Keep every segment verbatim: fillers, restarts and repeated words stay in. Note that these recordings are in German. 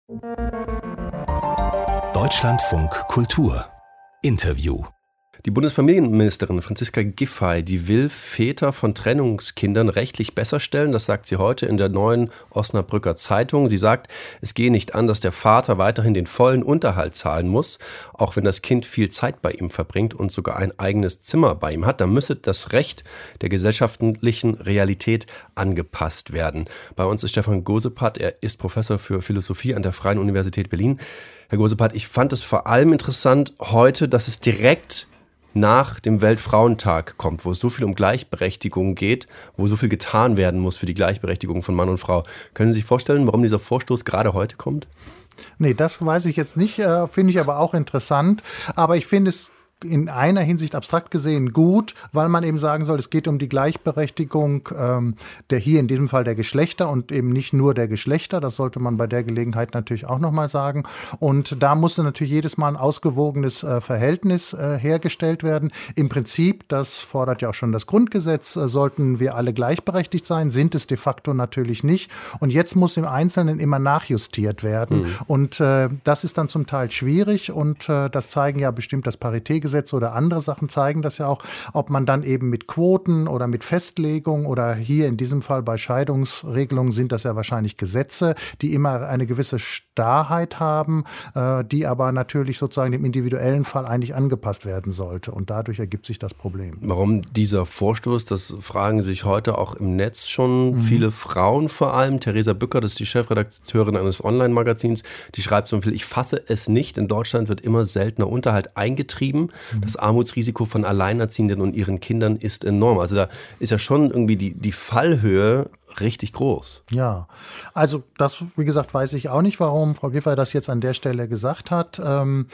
Deutschlandfunk Kultur Interview. Die Bundesfamilienministerin Franziska Giffey, die will Väter von Trennungskindern rechtlich besser stellen. Das sagt sie heute in der Neuen Osnabrücker Zeitung. Sie sagt, es gehe nicht an, dass der Vater weiterhin den vollen Unterhalt zahlen muss, auch wenn das Kind viel Zeit bei ihm verbringt und sogar ein eigenes Zimmer bei ihm hat. Dann müsse das Recht der gesellschaftlichen Realität angepasst werden. Bei uns ist Stefan Gosepard. Er ist Professor für Philosophie an der Freien Universität Berlin. Herr Gosepard, ich fand es vor allem interessant heute, dass es direkt nach dem Weltfrauentag kommt, wo es so viel um Gleichberechtigung geht, wo so viel getan werden muss für die Gleichberechtigung von Mann und Frau. Können Sie sich vorstellen, warum dieser Vorstoß gerade heute kommt? Nee, das weiß ich jetzt nicht, äh, finde ich aber auch interessant. Aber ich finde es in einer Hinsicht abstrakt gesehen gut, weil man eben sagen soll, es geht um die Gleichberechtigung ähm, der hier in diesem Fall der Geschlechter und eben nicht nur der Geschlechter. Das sollte man bei der Gelegenheit natürlich auch nochmal sagen. Und da musste natürlich jedes Mal ein ausgewogenes äh, Verhältnis äh, hergestellt werden. Im Prinzip, das fordert ja auch schon das Grundgesetz, äh, sollten wir alle gleichberechtigt sein, sind es de facto natürlich nicht. Und jetzt muss im Einzelnen immer nachjustiert werden. Mhm. Und äh, das ist dann zum Teil schwierig und äh, das zeigen ja bestimmt das Paritätgesetz oder andere Sachen zeigen das ja auch, ob man dann eben mit Quoten oder mit Festlegung oder hier in diesem Fall bei Scheidungsregelungen sind das ja wahrscheinlich Gesetze, die immer eine gewisse Starrheit haben, äh, die aber natürlich sozusagen dem individuellen Fall eigentlich angepasst werden sollte. Und dadurch ergibt sich das Problem. Warum dieser Vorstoß, das fragen sich heute auch im Netz schon mhm. viele Frauen vor allem. Theresa Bücker, das ist die Chefredakteurin eines Online-Magazins, die schreibt zum Beispiel, ich fasse es nicht, in Deutschland wird immer seltener Unterhalt eingetrieben. Das Armutsrisiko von Alleinerziehenden und ihren Kindern ist enorm. Also da ist ja schon irgendwie die, die Fallhöhe richtig groß. Ja, also das, wie gesagt, weiß ich auch nicht, warum Frau Giffey das jetzt an der Stelle gesagt hat. Ähm,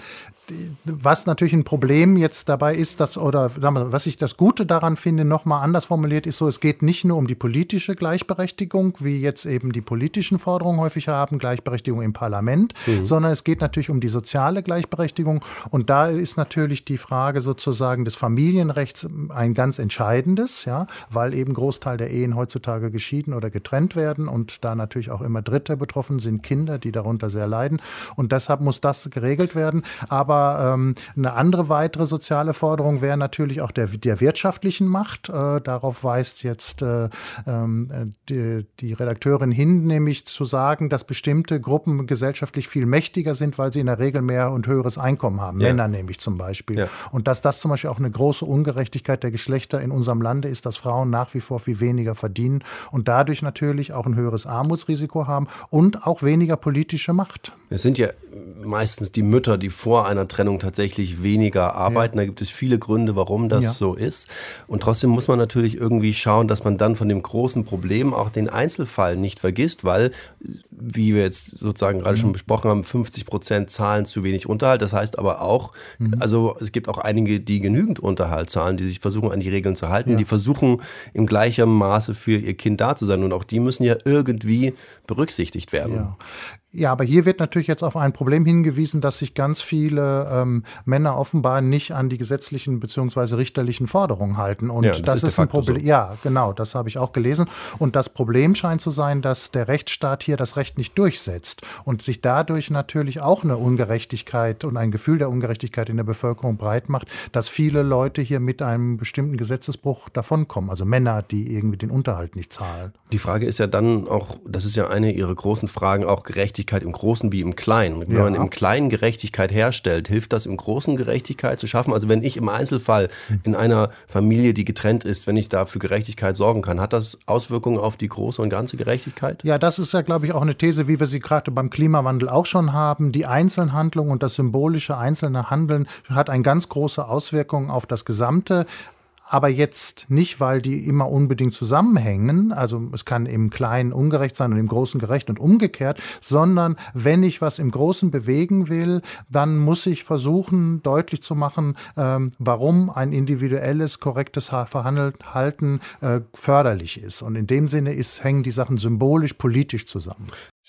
was natürlich ein Problem jetzt dabei ist, dass, oder sagen wir, was ich das Gute daran finde, nochmal anders formuliert, ist so, es geht nicht nur um die politische Gleichberechtigung, wie jetzt eben die politischen Forderungen häufig haben, Gleichberechtigung im Parlament, mhm. sondern es geht natürlich um die soziale Gleichberechtigung. Und da ist natürlich die Frage sozusagen des Familienrechts ein ganz entscheidendes, ja, weil eben Großteil der Ehen heutzutage geschieden oder getrennt werden und da natürlich auch immer Dritte betroffen sind, Kinder, die darunter sehr leiden. Und deshalb muss das geregelt werden. Aber ähm, eine andere weitere soziale Forderung wäre natürlich auch der, der wirtschaftlichen Macht. Äh, darauf weist jetzt äh, ähm, die, die Redakteurin hin, nämlich zu sagen, dass bestimmte Gruppen gesellschaftlich viel mächtiger sind, weil sie in der Regel mehr und höheres Einkommen haben. Ja. Männer nämlich zum Beispiel. Ja. Und dass das zum Beispiel auch eine große Ungerechtigkeit der Geschlechter in unserem Lande ist, dass Frauen nach wie vor viel weniger verdienen und dadurch natürlich auch ein höheres Armutsrisiko haben und auch weniger politische Macht. Es sind ja meistens die Mütter, die vor einer Trennung tatsächlich weniger arbeiten. Ja. Da gibt es viele Gründe, warum das ja. so ist. Und trotzdem muss man natürlich irgendwie schauen, dass man dann von dem großen Problem auch den Einzelfall nicht vergisst, weil, wie wir jetzt sozusagen gerade mhm. schon besprochen haben, fünfzig Prozent zahlen zu wenig Unterhalt. Das heißt aber auch, mhm. also es gibt auch einige, die genügend Unterhalt zahlen, die sich versuchen, an die Regeln zu halten, ja. die versuchen, im gleichen Maße für ihr Kind da zu sein. Und auch die müssen ja irgendwie berücksichtigt werden. Ja. Ja, aber hier wird natürlich jetzt auf ein Problem hingewiesen, dass sich ganz viele ähm, Männer offenbar nicht an die gesetzlichen bzw. richterlichen Forderungen halten. Und ja, das, das ist, ist ein Problem. So. Ja, genau, das habe ich auch gelesen. Und das Problem scheint zu sein, dass der Rechtsstaat hier das Recht nicht durchsetzt und sich dadurch natürlich auch eine Ungerechtigkeit und ein Gefühl der Ungerechtigkeit in der Bevölkerung breit macht, dass viele Leute hier mit einem bestimmten Gesetzesbruch davonkommen. Also Männer, die irgendwie den Unterhalt nicht zahlen. Die Frage ist ja dann auch, das ist ja eine Ihrer großen Fragen, auch Gerechtigkeit im Großen wie im Kleinen. Wenn ja. man im Kleinen Gerechtigkeit herstellt, hilft das im Großen Gerechtigkeit zu schaffen? Also wenn ich im Einzelfall in einer Familie, die getrennt ist, wenn ich da für Gerechtigkeit sorgen kann, hat das Auswirkungen auf die große und ganze Gerechtigkeit? Ja, das ist ja, glaube ich, auch eine These, wie wir sie gerade beim Klimawandel auch schon haben. Die Einzelhandlung und das symbolische einzelne Handeln hat eine ganz große Auswirkung auf das Gesamte. Aber jetzt nicht, weil die immer unbedingt zusammenhängen, also es kann im Kleinen ungerecht sein und im Großen gerecht und umgekehrt, sondern wenn ich was im Großen bewegen will, dann muss ich versuchen, deutlich zu machen, ähm, warum ein individuelles, korrektes Verhalten äh, förderlich ist. Und in dem Sinne ist, hängen die Sachen symbolisch, politisch zusammen.